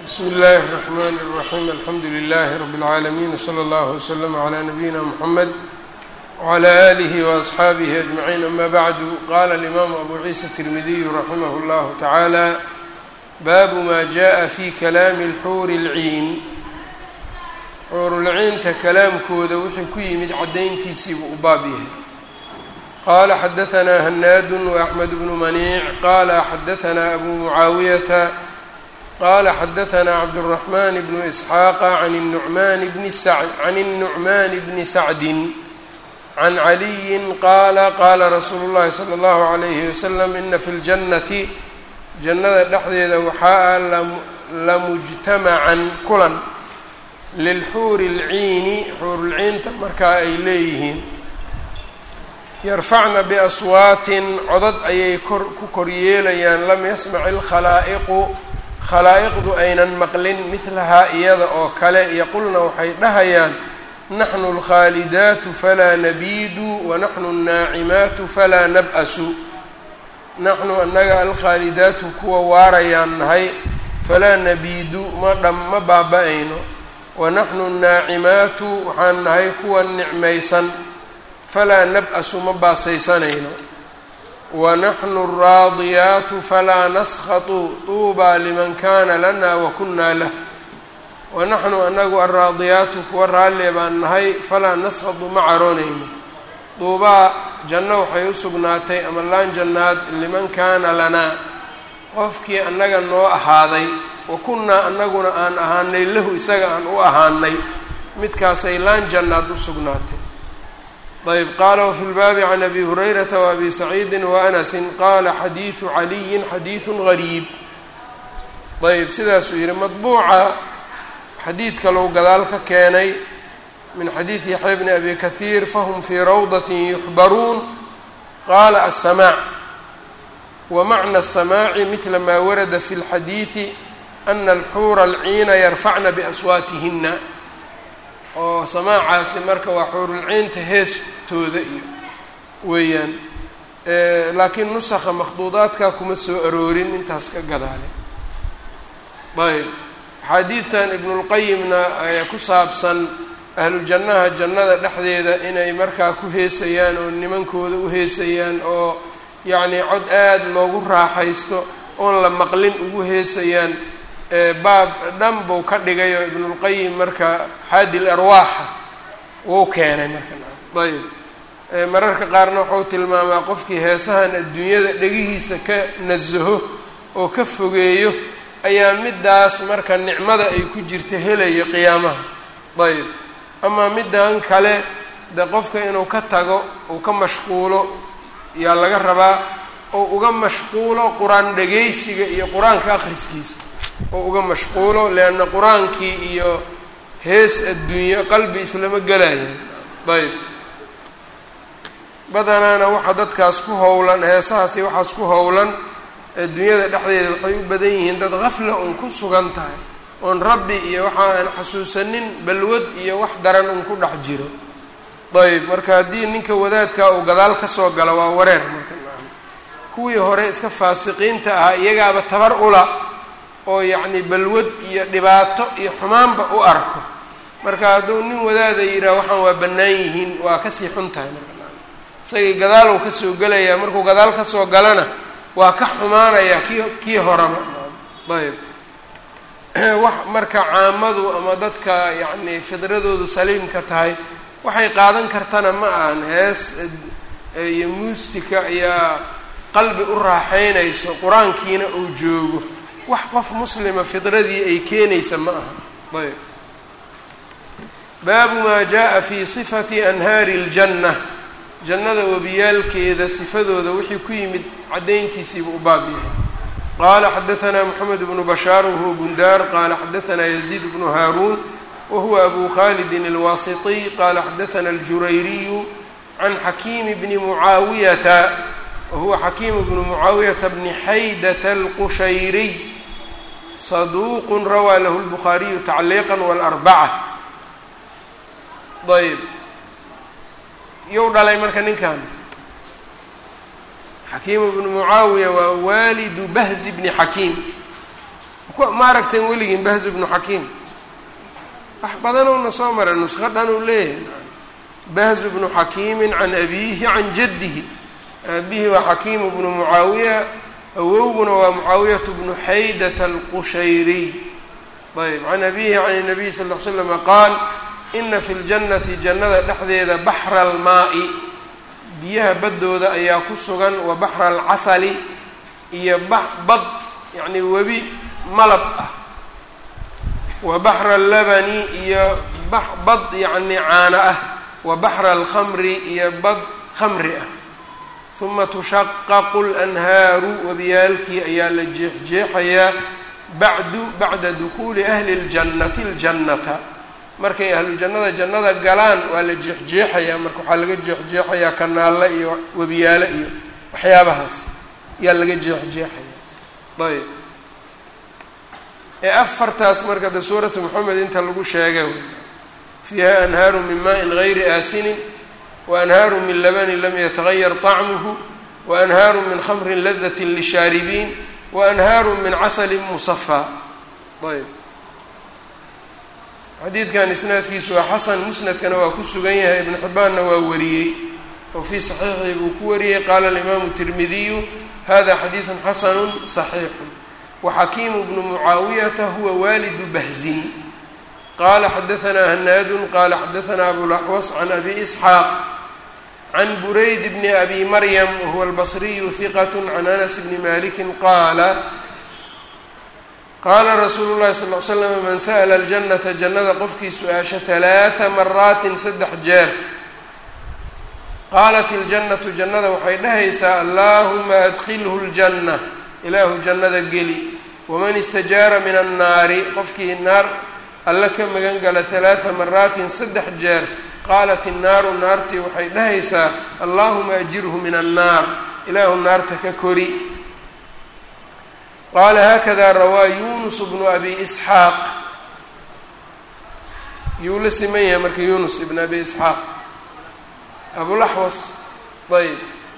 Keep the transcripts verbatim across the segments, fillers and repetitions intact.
بsم الlh الرحmn الرحيم الحمdu للh رب العاalمين وصلى الله وسلم عlى نبيinا محمد وعlى آله وأصحاaبه أجمعين أmا bعd qala الإmام أbو عيسى الترمذي رحimه الله taعالى bab ma jaءa fي kalaami الxuur الciin xuurulciinta kalaamkooda wixii ku yimid cadayntiisiibuu u baab yahay qala xadaثna hnaad وأحmed بن منيع qala xadaثna أbو معaaوiyةa qala xadaثna cabdالرحمن بن إسحاaq عن النعman بن سع عن النعمان بن سعد عن علي qala qala rasuulu الlahi slى الlه عليه وسلم ina fi الجنةi jannada dhexdeeda waxaa lamujtamacan kulan lilxuuri اlciini xuurulciinta markaa ay leeyihiin yarfacna biaswaatin codad ayay kor ku koryeelayaan lam yasmac ilkhalaa'iqu khalaa'iqdu aynan maqlin midlahaa iyada oo kale yaqulna waxay dhahayaan naxnu alkhaalidaatu falaa nabiidu wanaxnu annaacimaatu falaa nab'asu naxnu annaga alkhaalidaatu kuwa waarayaan nahay falaa nabiidu ma dham ma baaba-ayno wanaxnu annaacimaatu waxaan nahay kuwa nicmaysan falaa nab'asu ma baasaysanayno wanaxnu alraadiyaatu falaa naskhatu tuubaa liman kaana lana wakunaa lah wanaxnu anagu alraadiyaatu kuwa raallee baan nahay falaa naskhatu ma caroonayno duubaa janno waxay u sugnaatay ama laan jannaad liman kaana lanaa qofkii annaga noo ahaaday wakunnaa annaguna aan ahaanay lahu isaga aan u ahaanay midkaasay laan jannaad u sugnaatay ayb qaala wafi lbaabi can abi hurayrata waabi saciidi waanasin qaala xadiidu caliyin xadiidun gariib ayb sidaasuu yihi madbuuca xadiidka low gadaal ka keenay min xadiidi yaxya bni abi kahiir fahum fii rawdatin yuxbaruun qaala aلsamaac wamacna الsamaaci midla maa warada fi اlxadiidi ana alxuura alciina yarfacna biaswaatihina oo samaacaasi marka waa xuurulciinta heestooda iyo weeyaan laakiin nusakha makhduudaadkaa kuma soo aroorin intaas ka gadaale ayb axaadiidtan ibnulqayimna ayaa ku saabsan ahlu jannaha jannada dhexdeeda inay markaa ku heesayaan oo nimankooda u heesayaan oo yacnii cod aada loogu raaxaysto oon la maqlin ugu heesayaan baab dhan buu ka dhigayo ibnulqayim marka xaadil arwaaxa wuu keenay marka ayb mararka qaarna wuxuu tilmaamaa qofkii heesahan adduunyada dhegihiisa ka nasaho oo ka fogeeyo ayaa midaas marka nicmada ay ku jirta helayo qiyaamaha ayb amaa middan kale de qofka inuu ka tago uu ka mashquulo yaa laga rabaa oo uga mashquulo qur-aan dhegaysiga iyo qur-aanka akhriskiisa oo uga mashquulo leanna qur-aankii iyo hees adduunyo qalbi islama gelayaan ayb badanaana waxa dadkaas ku howlan heesahaas iyo waxaas ku howlan adduunyada dhexdeeda waxay u badan yihiin dad qafla un ku sugan tahay oon rabbi iyo waxa aan xasuusanin balwad iyo wax daran un ku dhex jiro ayb marka haddii ninka wadaadkaa uu gadaal ka soo galo waa wareer marka kuwii hore iska faasiqiinta ahaa iyagaaba tabar ula oo yacni balwad iyo dhibaato iyo xumaanba u arko marka hadduu nin wadaada yidhaah waxaan waa bannaan yihiin waa kasii xun tahay marka isagii gadaal uu kasoo gelayaa markuu gadaal kasoo galana waa ka xumaanayaa kii kii horaba ayb wax marka caamadu ama dadka yacni fidradoodu saliimka tahay waxay qaadan kartana ma ahan hees iyo muustika ayaa qalbi u raaxeynayso qur-aankiina uu joogo wax qof muslima fidradii ay keenaysa ma aha ayb baabu maa jaa fi sifati anhaari اljanna jannada webiyaalkeeda sifadooda wixii ku yimid caddayntiisiibuu u baab yahay qaala xadaثna moxamed bnu bashaar wahuwa bundaar qaala xadaثna yaziid bnu haaruun wahuwa abu khalidin اlwaasiطiy qaala xadaثna اljurayriyu can xakiimi bni mucaawiyata wahuwa xakiim bnu mucaawiyata bni xaydata alqushayriy saduuq rawaa lahu lbukhaariyu tacliiqa walarbaca ayb yow dhalay marka ninkan xakiim bnu mucaawiya waa waalidu bahzi bni xakiim ma aragteen weligiin bahz ibnu xakiim wax badanowna soo maray nusqo dhan uu leeyahay bahz ibnu xakiimin can abiihi can jaddihi aabihi waa xakiim ibnu mucaawiya awowguna waa mucaawiyatu bnu xaydata alqushayriy ayb can abiihi can الnabiy sal ll ly slama qaal ina fi ljannati jannada dhexdeeda baxra almaa'i biyaha baddooda ayaa ku sugan wa baxra alcasali iyo bad yacni webi malab ah wa baxra allabani iyo bad yacni caano ah wa baxra alkhamri iyo bad khamri ah uma tushaqaqu lanhaaru wabiyaalkii ayaa la jeexjeexayaa bacdu bacda dukuuli ahli ljannati ljannata markay ahlu jannada jannada galaan waa la jeexjeexayaa marka waxaa laga jeexjeexayaa kanaalle iyo webiyaale iyo waxyaabahaas ayaa laga jeexjeexaya ayb ee afartaas marka de suuratu moxamed inta lagu sheegay fiiha anhaaru min maaءin gayri aasinin waanhaaru min labanin lam yatagayar طacmuhu waanhaaru min khamrin ladati lishaaribiin waanhaaru min casali musafaa ayb xadiidkan isnaadkiisu waa xasan musnadkana waa ku sugan yahay ibnu xibbaanna waa wariyey oo fii saxiixii buu ku wariyey qaala alimaamu tirmidiyu hada xadiidu xasanu صaxiixu waxakiimu bnu mucaawiyata huwa waalidu bahzin qala xadaanaa hanaadun qala xadaanaa abulaxwas can abi isxaaq can burayd bni abi maryam wahuwa albasriyu hiqat can anas bni maliki qaala qaala rasuulu llahi sal l slam man sa'la aljannata jannada qofkii su-aasha halaaa maraatin saddex jeer qaalat iljannatu jannada waxay dhahaysaa allaahuma adkhilhu ljanna ilaahu jannada geli waman istajaara min annaari qofkii naar alla ka magan gala halaaa maraatin saddex jeer qaalat innaaru naartii waxay dhahaysaa allaahuma ajirhu min annaar ilaahu naarta ka kori qaala haakada rawaa yunus bnu abi isxaaq yuu la siman yahay marka yunus ibn abi isxaaq abulaxwas ayb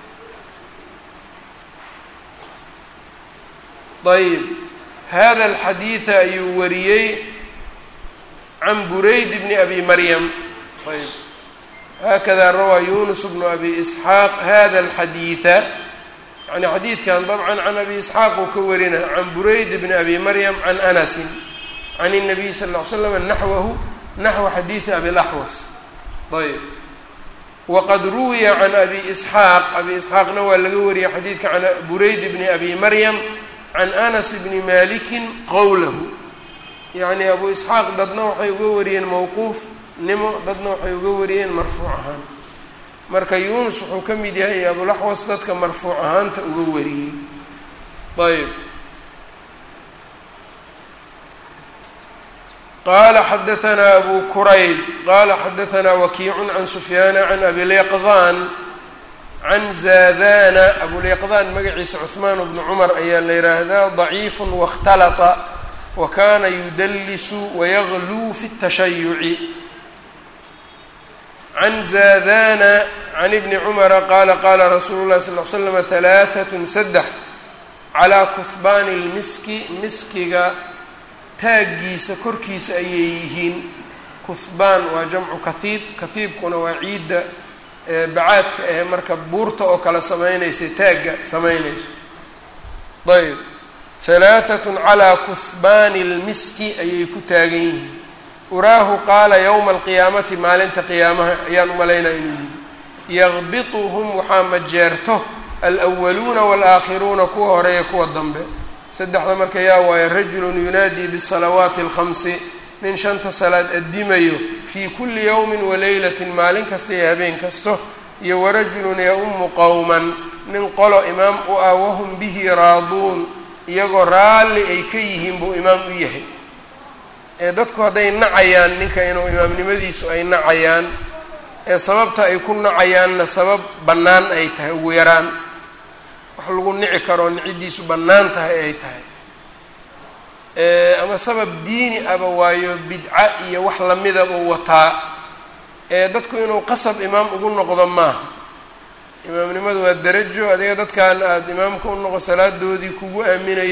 ayb hada alxadiida ayuu wariyey can burayd bni abi maryam ayb haakada rawaa yunus bnu abi isxaaq hada alxadiida yani xadiidkan dabcan can abi isxaaq uu ka warina can burayd bni abi maryam can anasin can الnabiy sal ll ly slam naxwahu naxwa xadiidi abilaxwas ayb waqad ruwiya can abi isxaaq abi isxaaqna waa laga wariyay xadiidka can burayd bni abi maryam can anas bni malikin qowlahu yacni abu isxaaq dadna waxay uga wariyeen mawquuf nimo dadna waxay uga wariyeen marfuuc ahaan marka yunus wuxuu ka mid yahay abulaxwas dadka marfuuc ahaanta uga wariyey ayb qaala xadaanaa abu kurayb qaala xadaanaa wakiicu can sufyaana can abilyaqdaan can zaadana abulyaqdaan magaciisa cuhmaan bnu cumar ayaa la yidhaahdaa daciifu waاkhtalata wa kana yudallisu wayagluu fi اtashayuci can zaadana can ibni cumara qaala qaala rasuulu llahi sal l slama halaaatun saddex calaa kuhbaani lmiski miskiga taaggiisa korkiisa ayay yihiin kuhbaan waa jamcu kahiib kahiibkuna waa ciidda bacaadka ahe marka buurta oo kale samaynaysa taagga samaynayso ayb halaaatun calaa kuhbaani lmiski ayay ku taagan yihiin uraahu qaala yowma alqiyaamati maalinta qiyaamaha ayaan u malaynaya inuu yihi yaqbituhum waxaa majeerto alwaluuna walaakhiruuna kuwa horeeya kuwa dambe saddexda marka yaa waayo rajulun yunaadii bisalawaati alkhamsi nin shanta salaad addimayo fii kulli yowmin walaylatin maalin kasta iyo habeen kasto iyo warajulun ya-umu qowman nin qolo imaam u ah wahum bihi raaduun iyagoo raalli ay ka yihiin buu imaam u yahay ee dadku hadday nacayaan ninka inuu imaamnimadiisu ay nacayaan ee sababta ay ku nacayaanna sabab bannaan ay tahay ugu yaraan wax lagu nici karoo nicidiisu bannaan tahay ay tahay ama sabab diini aba waayo bidca iyo wax lamida uu wataa ee dadku inuu qasab imaam ugu noqdo maaha imaamnimadu waa darajo adiga dadkaana aada imaamka u noqo salaadoodii kugu aaminayo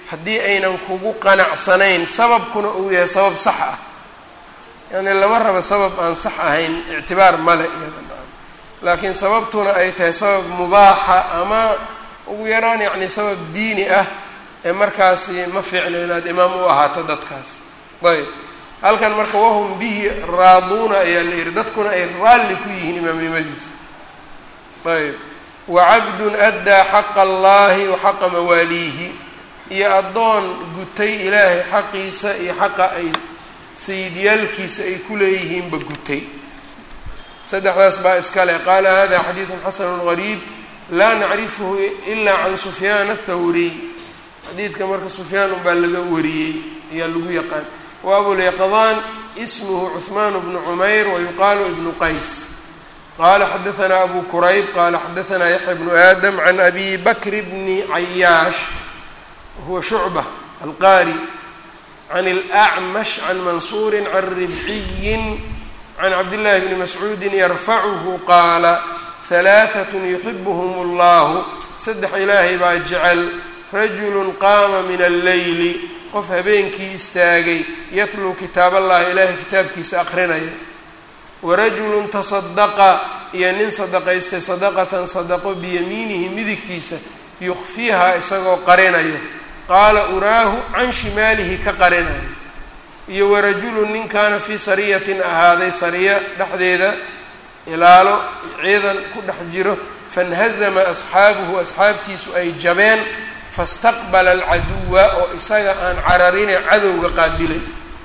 haddii aynan kugu qanacsanayn sababkuna uu yahay sabab sax ah, yani lama rabo sabab aan sax ahayn ictibaar male iyada, laakiin sababtuna ay tahay sabab mubaaxa ama ugu yaraan yacni sabab diini ah ee markaasi ma fiicno inaad imaam u ahaato dadkaas. ayb halkan marka wahum bihi raaduuna ayaa la yihi, dadkuna ay raalli ku yihiin imaamnimadiisa. ayb wacabdun addaa xaqa allahi wa xaqa mawaaliihi, iyo addoon gutay ilaahay xaqiisa iyo xaqa ay sayidyaalkiisa ay ku leeyihiinba gutay. saddexdaas baa iskale. qaala hada xadiidun xasanu gariib laa nacrifuhu ilaa can sufyaan athawriy, xadiidka marka sufyaan unbaa laga wariyey ayaa lagu yaqaan. wa abulyaqdaan ismuhu cuثmaan bnu cumayr wayuqaalu ibnu qays. qaala xadaanaa abu kurayb qaala xadaanaa yaxya bnu aadam can abi bakri bni cayaash huwa shucba alqaari can اlأcmash can mansuuri can ribciyin can cabdillaahi bni mascuudi yarfacuhu qaala halaaثat yuxibuhm اllahu, saddex ilaahay baa jecel, rajulu qaama min alleyli, qof habeenkii istaagay, yatluu kitaab allahi ilaahay kitaabkiisa akrinaya, warajulu tasadaqa, iyo nin sadaqaystay sadaqatan sadaqo biyamiinihi midigtiisa, yukfiiha isagoo qarinayo, qaala uraahu can shimaalihi ka qarinayo, iyo warajulu nin kaana fii sariyatin ahaaday sariya dhexdeeda ilaalo ciidan ku dhex jiro, fanhazama asxaabuhu asxaabtiisu ay jabeen, fastaqbala alcaduwa oo isaga aan cararine cadowga qaabilay.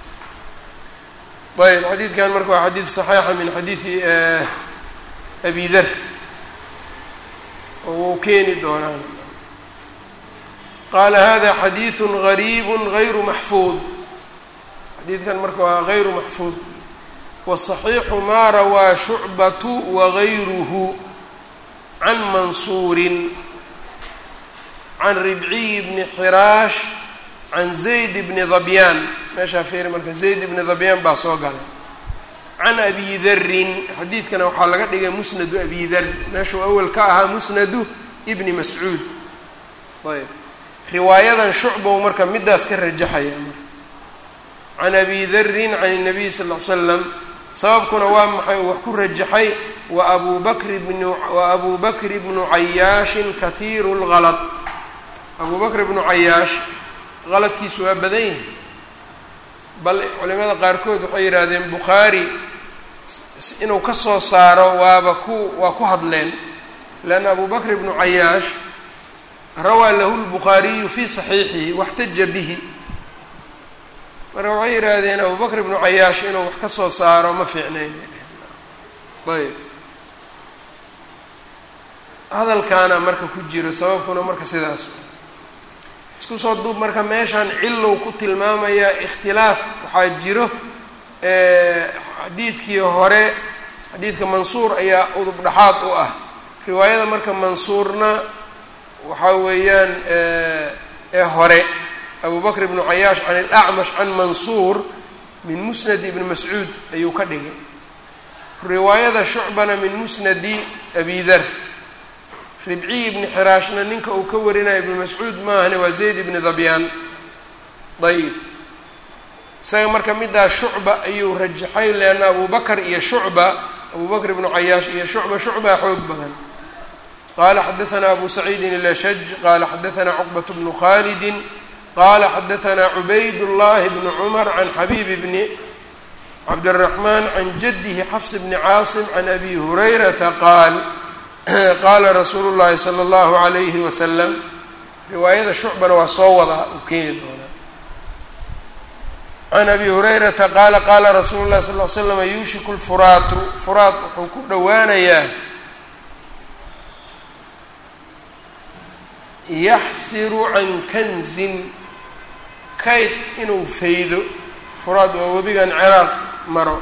ayb xadiidkan marka waa xadiid saxiixa min xadiidi abi dar oo wuu keeni doonaan. qaala hada xadiidu gariibu gayru maxfuud, xadiidkan marka waa gayru maxfuud. wasaxiixu maa rawaa shucbatu wagayruhu can mansuurin can ribciy bni xiraash can zayd bni dabyaan, meeshaa feeri marka zayd bni dabyaan baa soo galay, can abi darin, xadiidkana waxaa laga dhigay musnadu abi dar, meeshuu awel ka ahaa musnadu ibni mascuud. ayb riwaayadan shucbow marka midaas ka rajaxaya marka can abi darin can الnabiy sal ll ly slam, sababkuna waa maxay uu wax ku rajaxay, wa abu bakri bnu wa abu bakri bnu cayaashin kahiiru اlgalad, abu bakr bnu cayaash qaladkiisu waa badan yahay, bal culimada qaarkood waxay yidhaahdeen bukhaari inuu ka soo saaro waaba ku waa ku hadleen, leanna abu bakr bnu cayaash rawaa lahu lbukhaariyu fii saxiixihi waxtaja bihi, marka waxay yidhaahdeen abu bakr bnu cayaash inuu wax ka soo saaro ma fiicnayn. ayb hadalkaana marka ku jiro, sababkuna marka sidaas isku soo duub marka meeshaan cilow ku tilmaamayaa ikhtilaaf waxaa jiro. xadiidkii hore xadiidka mansuur ayaa udub dhexaad u ah, riwaayada marka mansuurna waxaa weeyaan ee hore abu bakr ibnu cayaash can ilacmash can mansuur min musnadi ibni mascuud ayuu ka dhigay, riwaayada shucbana min musnadi abi dar, ribciy ibni xiraashna ninka uu ka warinaya ibnu mascuud maahane waa zayd ibni dabyaan. ayib isaga marka midaa shucba ayuu rajaxay, leanna abu bakr iyo shucba abu bakr ibnu cayaash iyo shucba shucbaa xoog badan. qaala xadaanaa abu saciidin ilashaj qaala xadaanaa cuqbat bnu khalidin qaala xadaanaa cubayd llahi bnu cumar can xabiib bni cabdiraxmaan can jadihi xafs bni caasim can abi hurayrata qaal qaala rasuulu llahi sala allahu alayhi wasalam, riwaayada shucbana waa soo wadaa uu keeni doonaa. can abi hurayrata qaala qaala rasuulu llahi sal l slam yuushiku lfuraatu, furaat wuxuu ku dhowaanayaa yaxsiru can kanzin, kayd inuu faydo. furaad waa webigan ciraaq maro,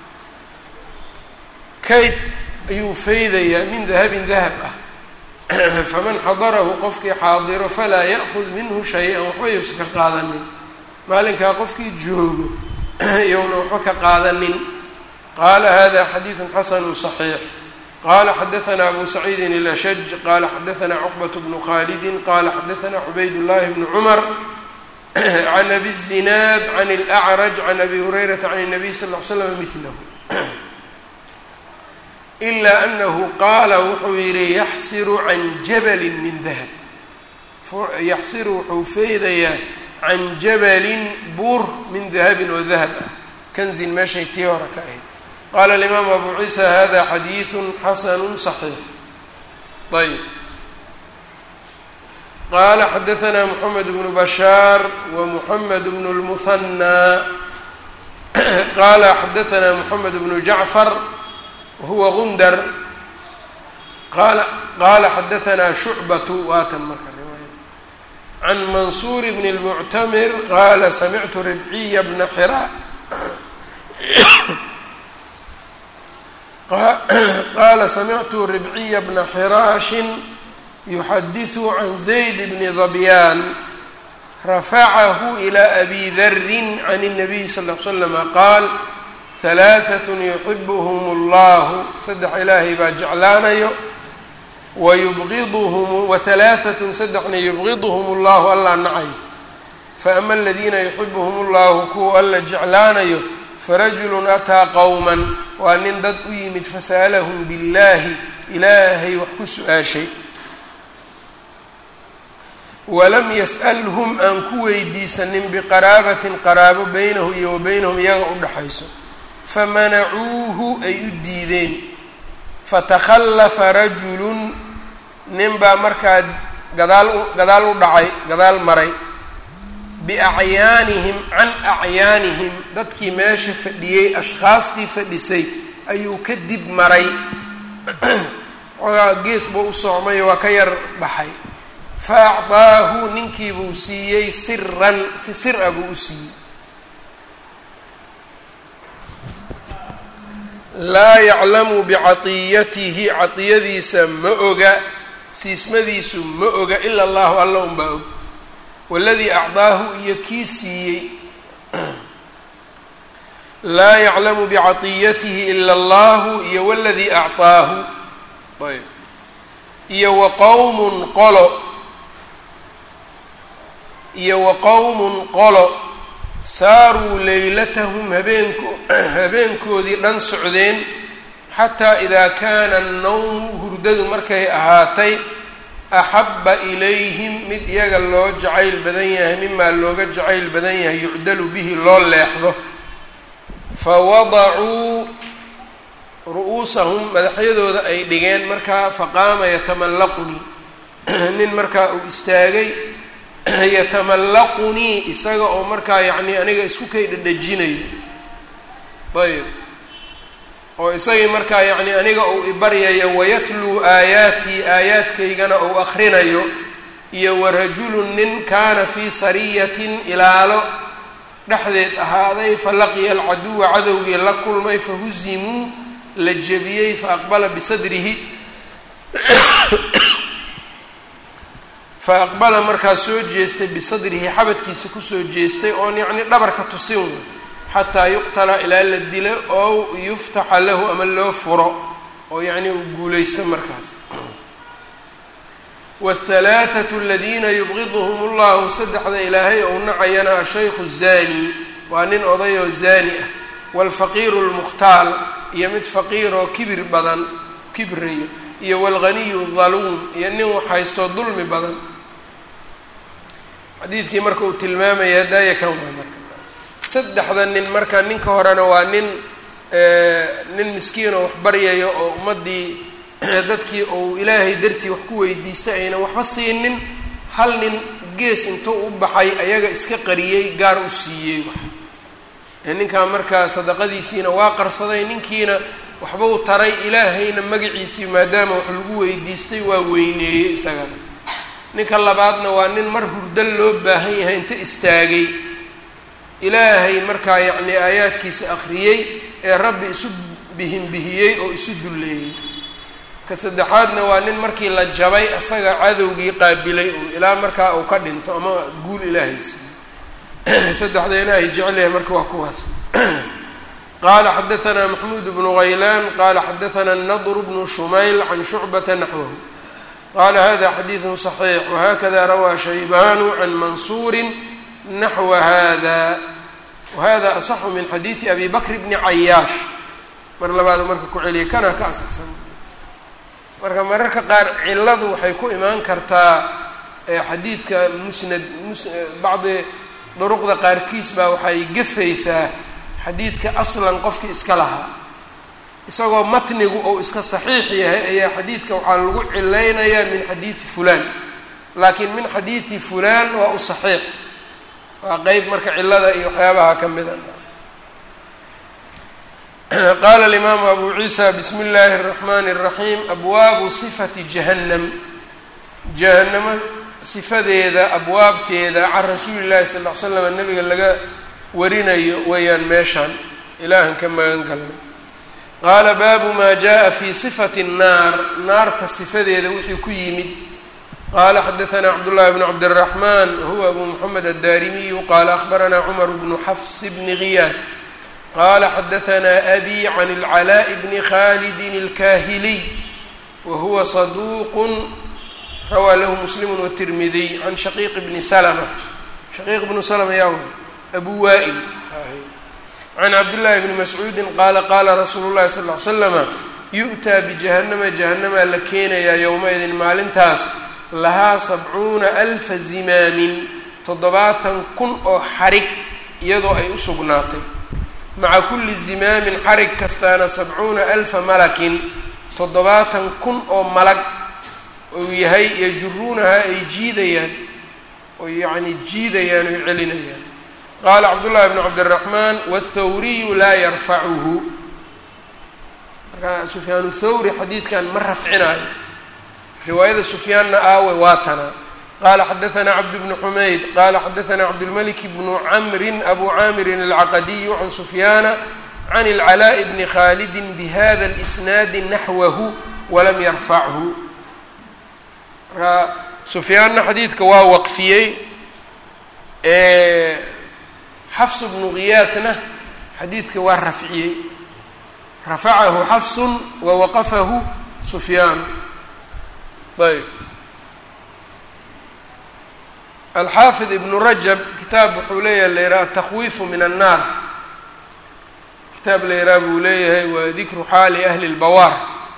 kayd ayuu faydayaa min dahabin dahab ah. faman xadarahu qofkii xaadiro falaa ya'kud minhu shay-an, waxba yuusan ka qaadanin. maalinkaa qofkii joogo iyowna waxba ka qaadanin. qaala hada xadiidu xasanu صaxiix. qaala xadaanaa abu saciidin ilashaj qaala xadaanaa cuqbat bnu khalidin qaala xadaanaa cubayd llahi bnu cumar can abi الzinaad can اlأcraj can abi hurayrata can الnabiy sal ll ly slam midlahu ilaa anahu qaala wuxuu yihi yaxsiru can jabali min dahab yaxsiru wuxuu feedayaa can jabalin buur min dahabin oo dahab ah kanzin meeshay tii hore ka ahayd qaala alimaam abu ciisa hada xadiidu xasanu صaxiix ayb qaala xadaثna mxamed bnu bashaar wa mxamed bnu اlmuhanaa qaala xadaثna mxamed bnu jacfar wahuwa gundar qaala qaala xadaثna shucbatu waatan marka can mansuur bn اlmuctamir qaala samictu ribciya bna xira qaala samictu ribciya bna xiraashin yuxadiثu can zayd bni dabyaan rafacahu ilى abi darin can الnabiy sal ll ly slama qaal halaaثat yuxibuhm اllahu saddex ilaahay baa jeclaanayo wayubidhum wahalaaثat saddexna yubgiduhum اllahu alla nacayo faama aladiina yuxibuhum اllahu kuwa alla jeclaanayo farajulu ataa qowma waa nin dad u yimid fasa'alahum biاllahi ilaahay wax ku su-aashay walam yas'alhum aan ku weydiisanin biqaraabatin qaraabo beynahu iyo wa beynahum iyaga u dhaxayso famanacuuhu ay u diideen fatakhallafa rajulun nin baa markaa gadaal gadaal u dhacay gadaal maray biacyaanihim can acyaanihim dadkii meesha fadhiyey ashkhaastii fadhisay ayuu ka dib maray xoogaa gees buu u socmay waa ka yar baxay fa acطaahu ninkii buu siiyey siran si sir a buu u siiyey laa yaclamu bicatiyatihi catiyadiisa ma oga siismadiisu ma oga ila allahu alla unbaa og waladii acdaahu iyo kii siiyey laa yaclamu bicatiyatihi ila allahu iyo waladii acطaahu ayb iyo waqowmun qolo iyo waqowmun qolo saaruu leylatahum habeenko habeenkoodii dhan socdeen xataa idaa kaana annawmu hurdadu markay ahaatay axabba ilayhim mid iyaga loo jacayl badan yahay mimaa looga jacayl badan yahay yucdalu bihi loo leexdo fawadacuu ru-uusahum madaxyadooda ay dhigeen markaa faqaama yatamallaqunii nin markaa uu istaagay yatamallaqunii isaga oo markaa yacnii aniga isku kay dhadhajinayo ayb oo isagii markaa yacnii aniga uu ibaryayo wayatluu aayaatii aayaadkaygana uu akrinayo iyo warajulun nin kaana fii sariyatin ilaalo dhexdeed ahaaday falaqiya alcaduwa cadowgii la kulmay fahuzimuu la jebiyey faaqbala bisadrihi fa aqbala markaa soo jeestay bisadrihi xabadkiisa kusoo jeestay oon yacni dhabarka tusin xataa yuqtala ilaa la dilo oo yuftaxa lahu ama loo furo oo yacni uu guulaysto markaas waalhalaathatu aladiina yubgiduhum allahu saddexda ilaahay ou nacayana ashaykhu zaani waa nin odayoo zaani ah waalfaqiiru lmukhtaal iyo mid faqiiroo kibir badan kibrayo iyo waalghaniyu daluum iyo nin wax haystoo dulmi badan xadiidkii marka uu tilmaamaya daaya kan waa marka saddexda nin marka ninka horena waa nin nin miskiinoo wax baryayo oo ummaddii dadkii uu ilaahay dartii wax ku weydiistay aynan waxba siinin hal nin gees intuu u baxay ayaga iska qariyey gaar u siiyey wax ninkaa markaa sadaqadiisiina waa qarsaday ninkiina waxba u taray ilaahayna magaciisii maadaama wax lagu weydiistay waa weyneeyey isagana ninka labaadna waa nin mar hurdo loo baahan yahay inta istaagay ilaahay markaa yacnii aayaadkiisa akhriyey ee rabbi isu bihinbihiyey oo isu dulleeyey ka saddexaadna waa nin markii la jabay asaga cadowgii qaabilay un ilaa markaa uu ka dhinto ama guul ilaahay siiyo saddexda ilaahay jecel yahay marka waa kuwaas qaala xadaثna maxmuud bnu haylaan qaala xadaثna الnadr bnu shumayl can shucbata naxwahu qaala hada xadiiثu صaxiix wahakada rawaa shaybanu can mansuuri naxwa hada wahada asaxu min xadiidi abi bakr bni cayaash mar labaad marka ku celiya kana ka asaxsan marka mararka qaar ciladu waxay ku imaan kartaa xadiidka musnad bacdi duruqda qaarkiis baa waxay gafaysaa xadiidka aslan qofkii iska lahaa isagoo matnigu ou iska saxiix yahay ayaa xadiidka waxaa lagu cilaynayaa min xadiidi fulaan laakiin min xadiidi fulaan waa u saxiix waa qeyb marka cilada iyo waxyaabaha ka mida qaala alimaamu abu ciisa bismi illaahi الraxmani الraxiim abwaabu sifati jahannam jahannamo sifadeeda abwaabteeda can rasuuli llahi sal ll ly slam nabiga laga warinayo weeyaan meeshaan ilaahan ka magan galnay qaala baabu maa jaءa fi sifati الnaar naarta sifadeeda wixii ku yimid qaala xadaثna cabdullahi bn cabdالraxman wahuwa abu moxamed addarimiyu qaala akhbaranaa cumar bnu xafs bni giyaad qaala xadaثna abi can اlcalaaءi bni khalidin اlkahiliy wahuwa saduuq rawaa lahu muslim wالtirmidiy can shaqiiq bni slma shaqiiq bnu slma yaa abu waa'il can cabdillaahi bni mascuudi qaala qaala rasuulu llahi sal ll ly slama yu'taa bijahannama jahannamaa la keenayaa yowma-idin maalintaas lahaa sabcuuna alfa zimaamin toddobaatan kun oo xarig iyadoo ay u sugnaatay maca kulli zimaamin xarig kastaana sabcuuna alfa malakin toddobaatan kun oo malag ou yahay yajuruunahaa ay jiidayaan oo yacni jiidayaan oy celinayaan qaala cabdullahi bnu cabdiraxmaan wathawriyu laa yarfacuhu marka sufyaan thawri xadiidkan ma rafcinaayo riwaayada sufyaanna aawe waa tana qaala xadaثna cabd bnu xumayd qaala xadaثna cabdulmalik bnu camrin abu caamirin alcaqadiyu can sufyaana can اlcalaaءi bni khalidin bihada اlisnaadi naxwahu walam yarfachu marka sufyaanna xadiidka waa waqfiyey xafs bnu giyaadna xadiidka waa rafciyey rafacahu xafsun wawaqafahu sufyaan ayb alxaafid ibnu rajab kitaab wuxuu leeyahay la yidhaha atakwiifu min annaar kitaab la yidhaha buu leeyahay waa dikru xaali ahli اlbawaar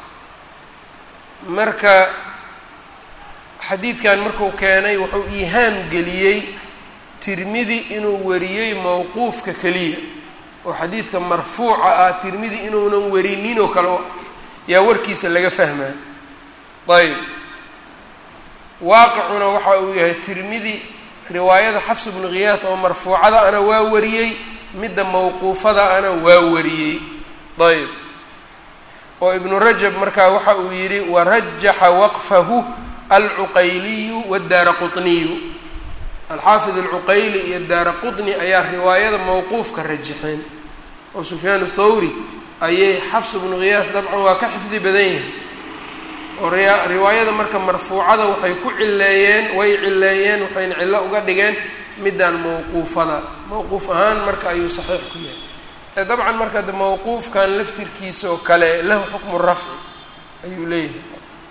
marka xadiidkan marku keenay wuxuu iihaam geliyey tirmidi inuu wariyey mawquufka keliya oo xadiidka marfuuca ah tirmidi inuunan warinin oo kale yaa warkiisa laga fahmaa ayb waaqicuna waxa uu yahay tirmidi riwaayada xafs bnu khiyaas oo marfuucada ana waa wariyey midda mawquufada ana waa wariyey ayb oo ibnu rajab markaa waxa uu yidhi warajaxa waqfahu alcuqayliyu wadaara quطniyu alxaafid alcuqayli iyo daara quطni ayaa riwaayada mawquufka rajaxeen oo sufyaan thawri ayay xafs bnu khiyaas dabcan waa ka xifdi badan yahay oo riwaayada marka marfuucada waxay ku cileeyeen way cileeyeen waxayna cillo uga dhigeen midaan mawquufada mawquuf ahaan marka ayuu saxiix ku yahay ee dabcan marka de mawquufkan laftirkiisa oo kale lahu xukmu rafci ayuu leeyahay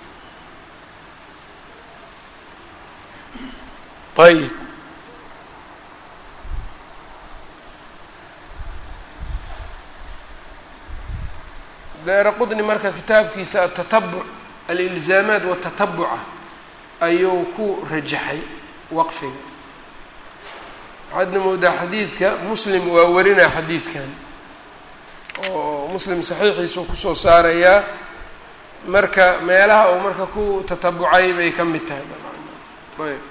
ayb daara qudni marka kitaabkiisa atatabuc alilzaamaat watatabuca ayuu ku rajaxay waqfiga waxaadna moodaa xadiidka muslim waa warinaa xadiidkan oo muslim saxiixiisa kusoo saarayaa marka meelaha uu marka ku tatabucay bay ka mid tahay dabcan ayb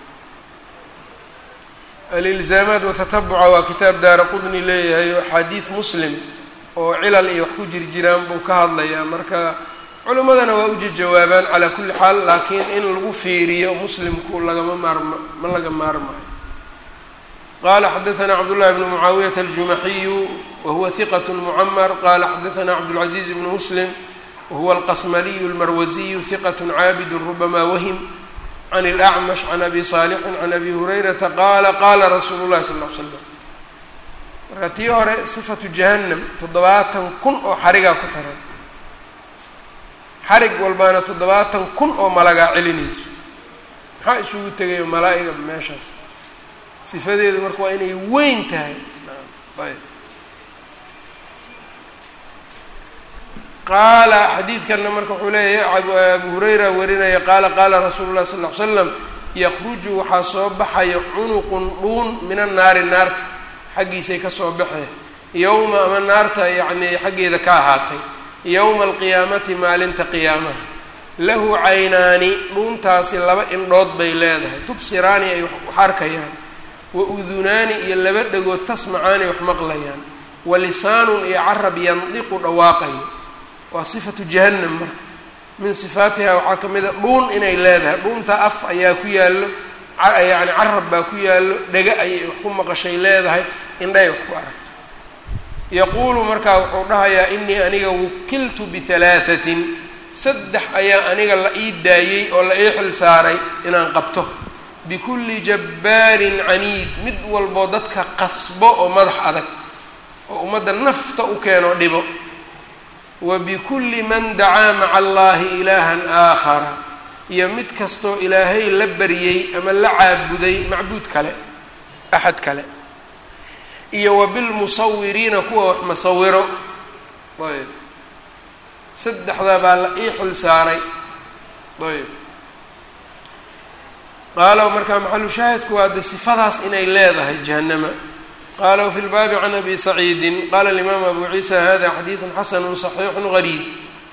alilzaamaat watatabuca waa kitaab daara qudni leeyahay oo axaadiid muslim oo cilal iyo wax ku jir jiraan buu ka hadlayaa marka culimmadana waa uja jawaabaan calaa kulli xaal laakiin in lagu fiiriyo muslimku lagama maarma ma laga maarmayo qaala xadaثna cabdullahi bnu mucaawiyata aljumaxiyu wahuwa hiqat mucamar qaala xadaثna cabdاlcaziiz bnu muslim wahuwa alqasmaliyu almarwasiyu hiqat caabid rubama wahim can اlأcmash can abi saalixin can abi hurayrata qaala qaala rasuulu llahi sal ll ly slam marka tii hore sifatu jahannam toddobaatan kun oo xarigaa ku xiran xarig walbaana toddobaatan kun oo malagaa celinayso maxaa isugu tegayo malaa-iga meeshaas sifadeedu marka waa inay weyn tahay. ayb qaala xadiidkanna marka wuxuu leeyahay abu hurayra warinaya qaala qaala rasuulu llahi sal ll ly slam yakruju waxaa soo baxaya cunuqun dhuun min annaari naarta xaggiisay ka soo baxee yowma ama naarta yacnii xaggeeda ka ahaatay yowma alqiyaamati maalinta qiyaamaha lahu caynaani dhuuntaasi laba indhood bay leedahay tubsiraani ay wax arkayaan wa udunaani iyo laba dhagood tasmacaani wax maqlayaan wa lisaanun iyo carab yandiqu dhawaaqayo waa sifatu jahannam marka min sifaatiha waxaa ka mid a dhuun inay leedahay dhuunta af ayaa ku yaallo yacni carab baa ku yaallo dhega ayay wax ku maqashay leedahay indhay wax ku aragto yaquulu markaa wuxuu dhahayaa inii aniga wukiltu bihalaahatin saddex ayaa aniga la ii daayey oo la ii xil saaray inaan qabto bikulli jabbaarin caniid mid walboo dadka qasbo oo madax adag oo ummadda nafta u keeno dhibo wa bikulli man dacaa maca allaahi ilaahan aakhara iyo mid kastoo ilaahay la baryey ama la caabuday macbuud kale axad kale iyo wa bilmusawiriina kuwa wax masawiro ayb saddexdaa baa la ii xil saaray ayb qaala markaa maxalu shaahidku waa de sifadaas inay leedahay jahannama qaala wafi lbaabi can abi saciidin qaala alimaam abu ciisa hada xadiidu xasanu صaxiixu gariib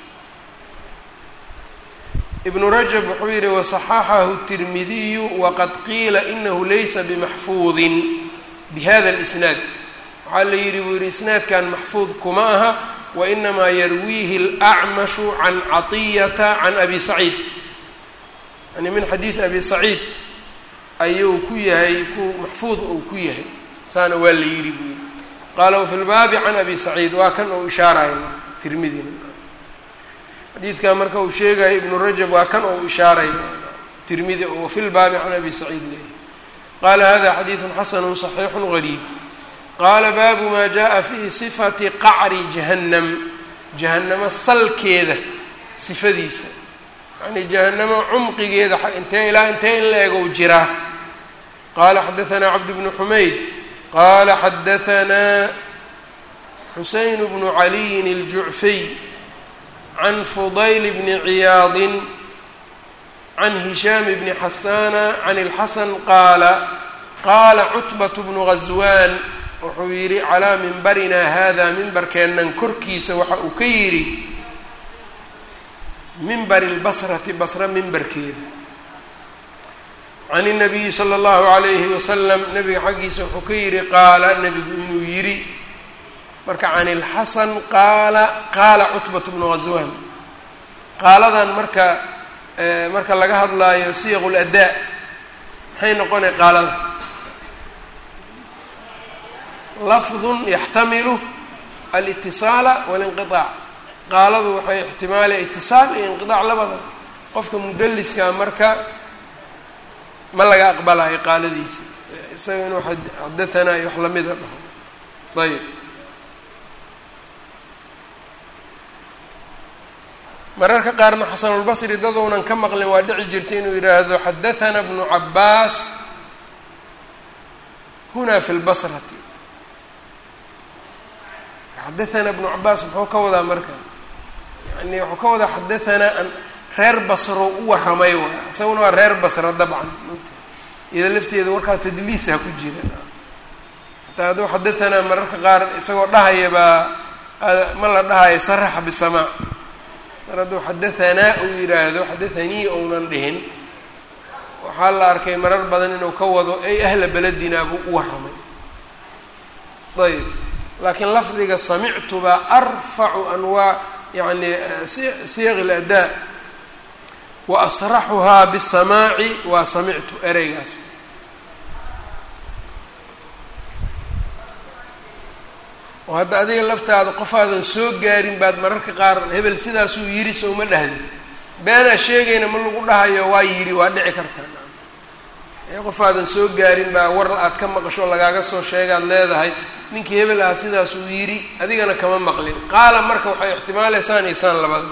ibnu rajab wuxuu yihi waصaxaxahu الtirmidiyu waqad qiila inahu laysa bimaxfuudin bihada اlisnaad waxaa la yidhi buu yihi isnaadkan maxfuud kuma aha wainamaa yarwiihi اlأcmashu can caطiyata can abi saciid yani min xadiidi abi saciid ayuu ku yahay ku maxfuud uu ku yahay saana waa la yidhi buu yihi qaala wafi lbaabi can abi saciid waa kan uu ishaarayo tirmidina xadiidkan marka uu sheegayo ibnu rajab waa kan uu ishaarayo tirmidi wafi lbaabi can abi saciid leeyahy qaala hada xadiidu xasanu صaxiixu gariib qaala baabu maa jaءa fii sifati qacri jahannam jahannamo salkeeda sifadiisa yani jahannamo cumqigeeda intee ilaa intee in la egow jiraa qaala xadaanaa cabd bnu xumayd qaala xadaanaa xuseyn bnu caliyin الjucfiy can fudayl bni ciyaadin can hishaam bni xasana can اlxasan qaala qaala cutbat bnu gaswaan wuxuu yidhi calaa mimbarinaa hada mimbarkeennan korkiisa waxa uu ka yidhi mimbari lbasrati basra mimbarkeeda can الnabiyi salى اllahu عalayhi wasalam nabiga xaggiisa wuxuu ka yidhi qaala nebigu inuu yidhi marka can اlxasan qaala qaala cutbat bnu gaswaan qaaladan marka marka laga hadlaayo siyaq اladaa maxay noqonay qaalada lafdu yaxtamilu alitisaala walinqiطaac qaaladu waxay ixtimaaliya itisaal iyo inqiطaac labada qofka mudaliskaa marka ma laga aqbalayo qaaladiisa isaga inuu xadahanaa iyo wax lamida dhaho ayb mararka qaarna xasanulbasri dadounan ka maqlin waa dhici jirtay inuu yidhaahdo xadahanaa bnu cabaas huna fi lbasrati xadahanaa bnu cabaas muxuu ka wadaa marka yani wuxuu ka wadaa xadahanaa reer basro u warramay waay isaguna waa reer basra dabcan iyada lafteeda warkaa tadliisha ku jira hataa hadduu xadahanaa mararka qaar isagoo dhahaya baa ma la dhahayo saraxa bisamaac mar hadduu xadahanaa uu yidhaahdo xadathanii ounan dhihin waxaa la arkay marar badan inuu ka wado ay ahla beledinaa buu u warramay ayb laakiin lafdiga samictu baa arfacu anwaa yani siyaq اladaa wa asraxuhaa bisamaaci waa samictu ereygaas oo hadda adiga laftaada qofaadan soo gaarin baad mararka qaar hebel sidaasuu yidhi sooma dhahdi beenaa sheegayna ma lagu dhahayo waa yidhi waa dhici kartaa qofaadan soo gaarin baa war aad ka maqasho lagaaga soo sheegaad leedahay ninkii hebel ah sidaasuu yidhi adigana kama maqlin qaala marka waxay ixtimaalaysaan isaan labada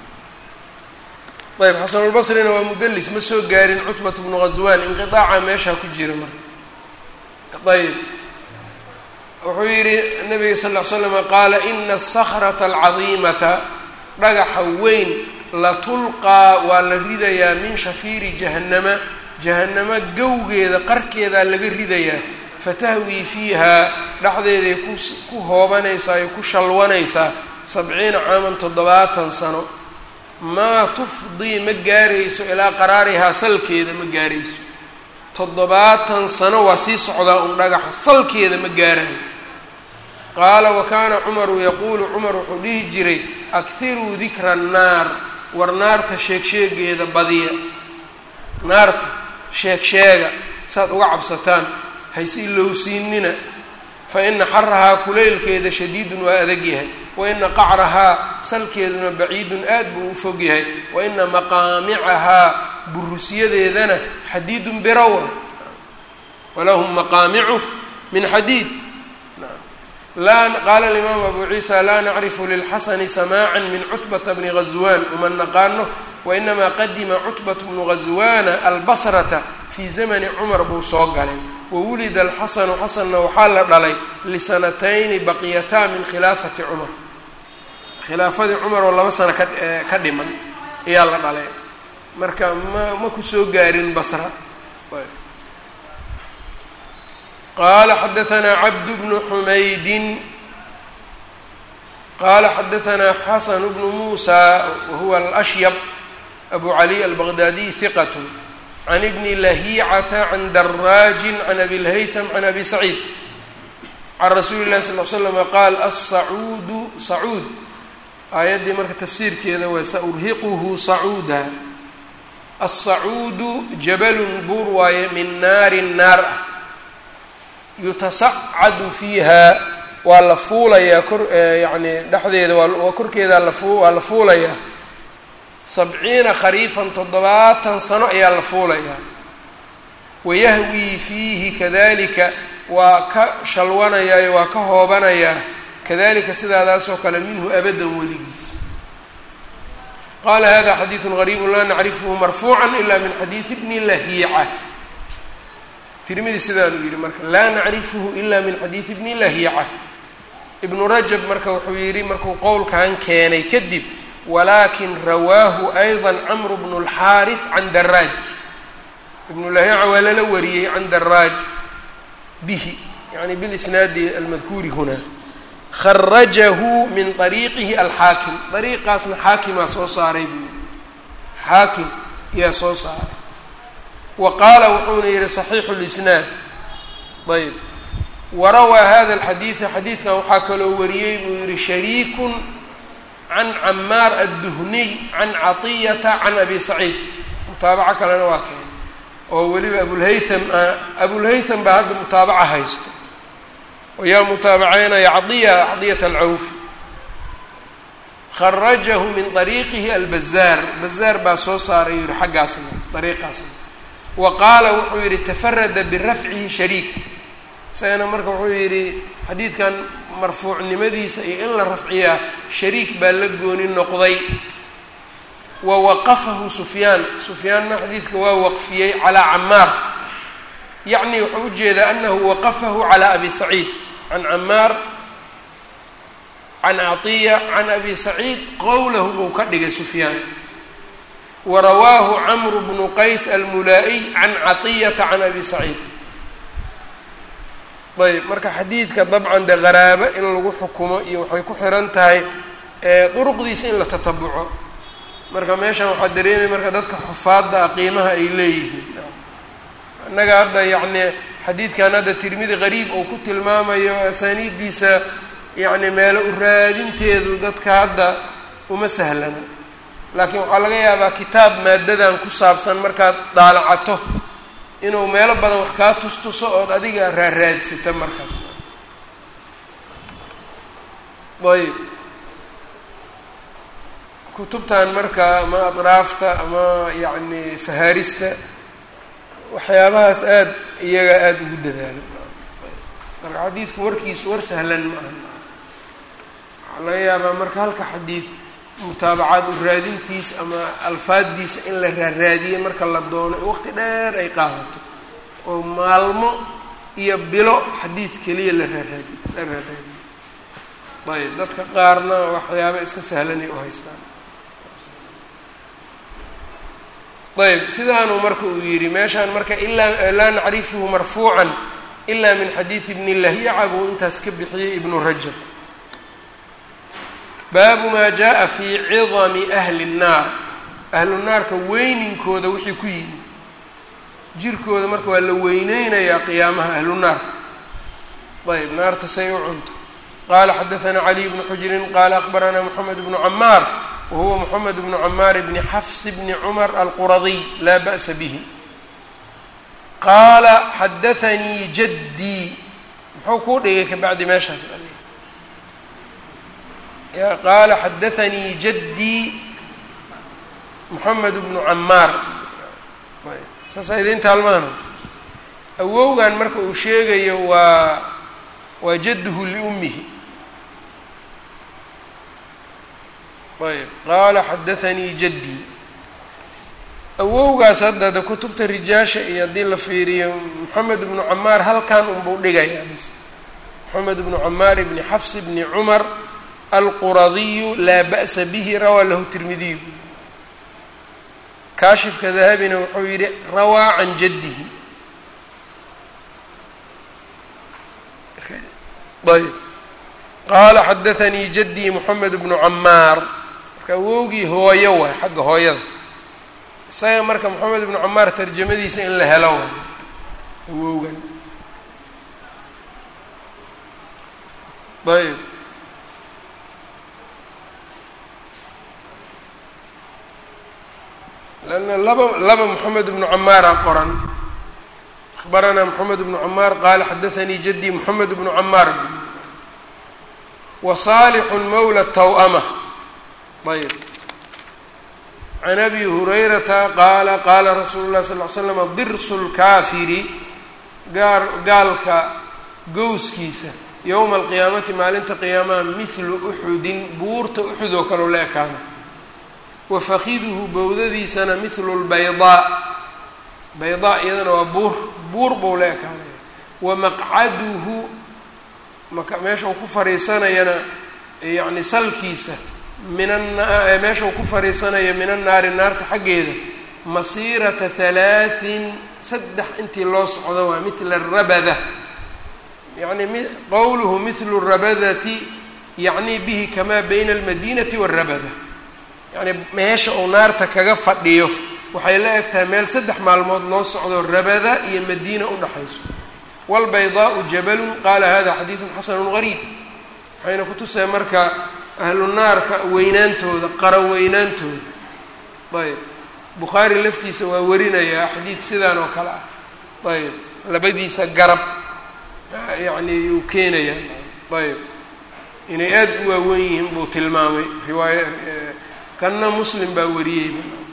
ayb xasanulbasrina waa mudalis ma soo gaarin cutbat bnu gaswaan inqiaaca meeshaa ku jira marka ayb wuxuu yidhi nabiga sal ll ly slam qaala ina asakrata alcadiimata dhagaxa weyn latulqaa waa la ridayaa min shafiiri jahannama jahannama gowgeeda qarkeedaa laga ridayaa fatahwii fiihaa dhexdeeday ku ku hoobanaysaa ay ku shalwanaysaa sabciina caaman toddobaatan sano maa tufdii ma gaarayso ilaa qaraarihaa salkeeda ma gaarayso toddobaatan sano waa sii socdaa un dhagaxa salkeeda ma gaarayo qaala wa kaana cumaru yaquulu cumar wuxuu dhihi jiray akhiruu dikra annaar war naarta sheeg sheegeeda badiya naarta sheeg sheega saad uga cabsataan hayse ilowsiinina fa ina xarahaa kuleylkeeda shadiidun waa adag yahay wa ina qacrahaa salkeeduna baciidun aad buu u fog yahay wa ina maqaamicahaa burusyadeedana xadiidun birawa walahum maqaamicu min xadiid laa qaala alimaam abu ciisa laa nacrifu lilxasani samaacan min cutbata bni ghaswaan uma naqaano wainamaa qadima cutbat bnu ghaswaana albasrata fii zamani cumar buu soo galay wawulida alxasanu xasanna waxaa la dhalay lisanatayni baqiyataa min khilaafati cumar khilaafadii cumar oo laba sano ka ka dhiman ayaa la dhalay marka ma ma ku soo gaarin basra qaala xadaanaa cabd bnu xumaydin qaala xadaanaa xasan bnu muusa wahuwa alashyab abu cali albaqdaadiy hiqat can ibni lahicata can daraajin can abi lhaytam can abi saciid can rasuuli llahi sal l slama qaal asacuudu sacuud aayaddii marka tafsiirkeeda waa saurhiquhu sacuuda aلsacuudu jabalun buur waaye min naarin naar ah yutasacadu fiiha waa la fuulayaa kor yani dhexdeeda waa korkeeda lafu waa la fuulayaa sabciina khariifan toddobaatan sano ayaa la fuulayaa wayahwii fiihi kadalika waa ka shalwanayaa waa ka hoobanayaa kadalika sidaadaasoo kale minhu abadan weligiis qaala hada xadiidu gariibu laa nacrifhu marfuuca ila min xadiidi bni lahiica tirmidi sidaanuu yidhi marka laa nacrifhu ila min xadiidi bni lahiica ibnu rajab marka wuxuu yidhi markuu qowlkan keenay kadib walakin rawaahu ayضa camru bnu اlxaariث can daraaj ibnu lahiica waa lala wariyey can daraaj bihi yani bilisnaadi almadkuuri huna kharajahu min طariiqihi alxaakim dariiqaasna xaakimaa soo saaray buu yihi xaakim yaa soo saaray wa qaala wuxuuna yihi صaxiixu اlisnaad ayb warawaa hada alxadiida xadiidkan waxaa kaloo wariyey buu yihi shariikun can camaar adduhniy can caطiyata can abi saciid mutaabaco kalena waa keenay oo weliba abulhaytham abulhaytham baa hadda mutaabaca haysto oo yaa mutaabaceynaya cadiya cadiyata alcawfi kharajahu min طariiqihi albazaar bazaar baa soo saaray yihi xaggaasna dariiqaasna wa qaala wuxuu yihi tafarada birafcihi shariik isagana marka wuxuu yidhi xadiidkan marfuucnimadiisa iyo in la rafciyaa shariik baa la gooni noqday wa waqafahu sufyaan sufyaanna xadiidka waa waqfiyey calaa camaar yacni wuxuu ujeedaa anahu waqafahu calaa abi saciid can camaar can catiya can abi saciid qowlahu buu ka dhigay sufyaan wa rawaahu camru bnu qays almulaa'iy can catiyata can abi saciid ayb marka xadiidka dabcan de qaraabo in lagu xukumo iyo waxay ku xiran tahay duruqdiisa in la tatabuco marka meeshan waxaa dareemay marka dadka xufaadda a qiimaha ay leeyihiin innaga hadda yacni xadiidkan hadda tirmidi qariib uu ku tilmaamayo asaaniiddiisa yacni meelo u raadinteedu dadka hadda uma sahlana laakiin waxaa laga yaabaa kitaab maadadan ku saabsan markaad daalacato inuu meelo badan wax kaa tustuso ood adiga raaraadsata markaas ayb kutubtan marka ama atraafta ama yacni fahaarista waxyaabahaas aada iyaga aada ugu dadaalo marka xadiidku warkiisu war sahlan ma aha waxaa laga yaabaa marka halka xadiid mutaabacaad u raadintiis ama alfaaddiisa in la raaraadiye marka la doono waqti dheer ay qaadato oo maalmo iyo bilo xadiid keliya la raaraadi la raaraadiyo. ayb dadka qaarna waxyaaba iska sahlanay u haystaan. ayb sidaanuu marka uu yidhi meeshaan marka ilaa laa nacrifuhu marfuucan ilaa min xadiidi ibni lahyaca buu intaas ka bixiyey ibnu rajab. baabu maa jaa fii cidami ahli الnaar, ahlu naarka weyninkooda wixii ku yimid, jirkooda marka waa la weyneynayaa qiyaamaha ahlu naarka. ayb naarta say u cunto. qaala xadaثana caliy bnu xujrin qaala akbaranaa moxamed bnu camaar wahuwa moxamed bnu camaar bni xafs bni cumar alquradiy laa ba'sa bihi. qaala xadaثanii jaddii, muxuu kuu dhigay ka bacdi meeshaas qaala xadaثanii jaddii moxamed bnu camaar. saasaa idin taalmaana. awowgan marka uu sheegayo waa waa jadduhu liummihi. ayb qaala xadaثanii jaddii. awowgaas hadda de kutubta rijaasha iyo haddii la fiiriyo moxamed bnu camaar halkan unbuu dhigayaa bs. moxamed bnu camaar bni xafs bni cumar alquradiyu laa ba'sa bihi rawaa lahu tirmidiyu. kaashifka dahabina wuxuu yidhi rawaa can jaddihi. ayb qaala xadaثanii jaddii moxamed bnu camaar, marka awowgii hooyo waay xagga hooyada. isaga marka moxamed bnu camaar tarjamadiisa in la helo waay awowgan. ayb lanna laba laba moxamed bnu camaara qoran. akbaranaa moxamed bnu camaar qaala xadaثanii jaddii moxamed bnu camaar wa saalixu mawla taw'ama. ayb can abi hurayrata qaala qaala rasuulu llahi sal ly slam dirsu lkaafiri gaar gaalka gowskiisa yowma alqiyaamati maalinta qiyaamaha mithlu uxudin buurta uxud oo kaleo la ekaana. wa fakiduhu bowdadiisana mithlu lbaydaa, baydaa iyadana waa buur buur bou la ekaanaya. wa maqcaduhu maka meesha uu ku fariisanayana yacni salkiisa min ana meesha uu ku fariisanaya min annaari naarta xaggeeda masiirata halaaثin saddex intii loo socdo waa mithla arabada. yacni qowluhu mithlu rabadati yacni bihi kamaa bayna almadinati wاrabada. yacni meesha uu naarta kaga fadhiyo waxay la eg tahay meel saddex maalmood loo socdo rabada iyo madiina udhaxayso. wاlbaydaau jabalun qaala hada xadiiثu xasanu gariib. waxayna kutusaya marka ahlu naarka weynaantooda qara weynaantooda. ayb bukhaari laftiisa waa warinayaa xadiid sidaan oo kale ah. ayb labadiisa garab yacni yuu keenayaa. ayb inay aad u waaweyn yihiin buu tilmaamay riwaaya kanna muslim baa wariyey.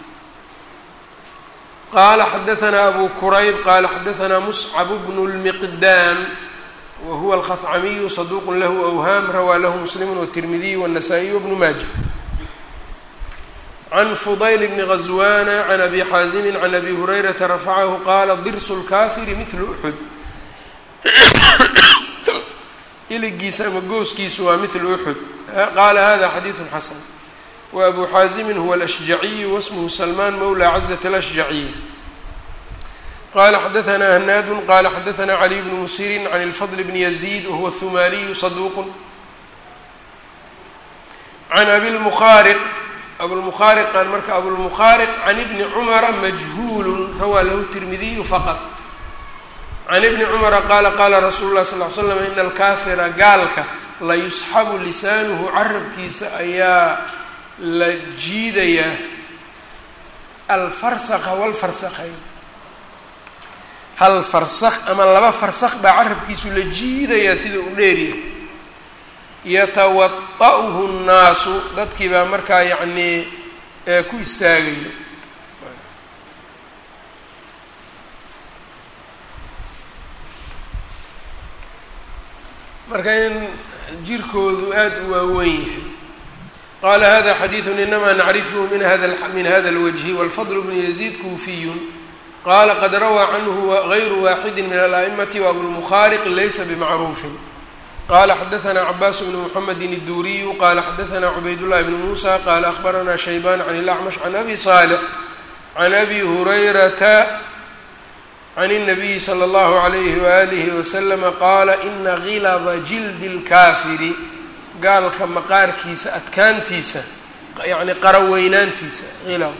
qaala xadaثanaa abu kurayb qaala xadaثanaa muscab bnu lmiqdaam wahuwa alkhacamiyu saduuq lahu awhaam rawaa lahu muslimu wالtirmidiy wالnasaa-iy wbnu maaja. can fudayl bni غazwana can abi xaazimi can abi hurayrata rafacahu qaala dirsu lkaafiri mithlu uxud. iligiisa ama gooskiisu waa mithlu uxud. qaala hada xadiiثu xasan. wa abu xaazimin huwa alashjaciyu wasmuhu salmaan mawla cazat alashjaciya. qala xadaثna hanaadu qala xadaثna caliy bnu musirin can اlfadl bni yaziid wahuwa humaliyu saduuq. can abi lmukhaariq abulmukhaariqan marka abulmukhaariq can ibni cumara majhuulu rawaa lahu tirmidiyu faqad. can ibni cumara qaala qaala rasuulu lah sal ly slam ina alkaafira gaalka la yusxabu lisaanuhu carabkiisa ayaa la jiidayaa alfarsakha walfarsakhayn. hal farsakh ama laba farsakh baa carabkiisu la jiidayaa sida u dheeriya. yatawada'uhu nnaasu dadkii baa markaa yacnii ku istaagaya. marka in jirkoodu aada u waaweyn yahay. qaala hada xadiiثu inamaa nacrifhu min hada min hada اlwجhi wاlfadl bnu yaziid kuufiyun qala qad rawaa canhu غayru waaxidi min alأئmati وabulmukhaariq laysa bmacruufin qala xadaثna cabaas bn mحamedi الduriyu qala xadaثna cubaydالlahi bn musa qala akhbarana shayban can اlأcmash can abi صالح can abi hurayrata can الnabiyi slى اllahu عalayhi waalihi waslama qaala ina gilada jildi اlkaafiri gaalka maqaarkiisa adkaantiisa yani qaraweynaantiisa ilad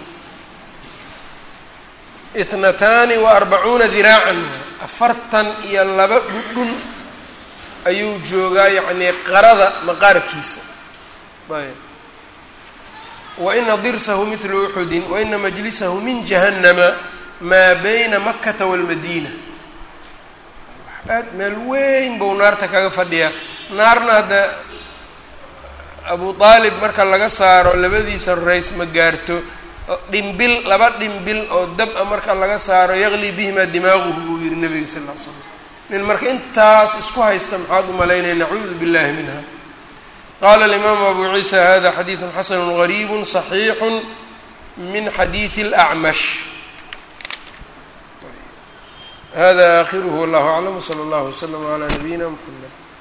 ithnataani wa arbacuuna diraacan afartan iyo laba dhudhun ayuu joogaa yacnii qarada maqaarkiisa ayb wa ina dirsahu midlu uxudin wa ina majlisahu min jahannama maa bayna makata waalmadiina aad meel weyn buu naarta kaga fadhiyaa naarna hadda abu aalib marka laga saaro labadiisa rays ma gaarto dhimbil laba dhimbil oo dab-a marka laga saaro yaqli bihimaa dimaaguhu buu yihi nabiga sal ll ly slam nin marka intaas isku haysta maxaad u malaynaya nacuudu billahi minha qala alimaamu abu ciisa hada xadiidu xasanu gariibu صaxiixu min xadiidi اlأcmash hada akhiruhu wallahu aclam wslى اllahu wslm عlى nabiyina mxamed